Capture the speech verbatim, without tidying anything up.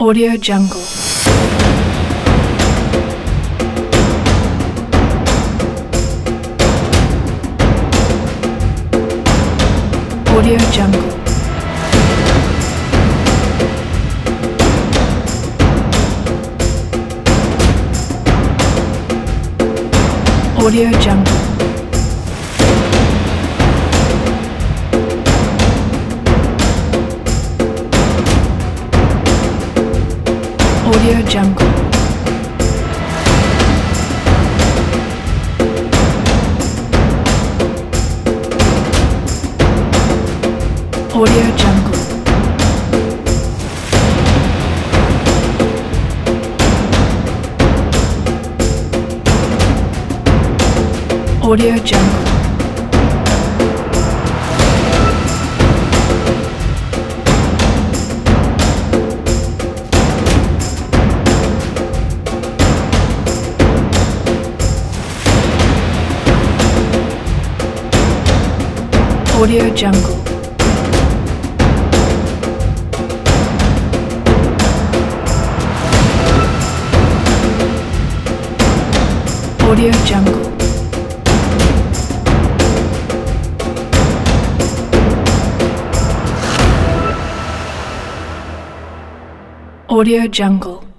Audio Jungle. Audio Jungle. Audio Jungle. Audio Jungle. Audio Jungle. Audio Jungle. Audio Jungle. Audio Jungle. Audio Jungle.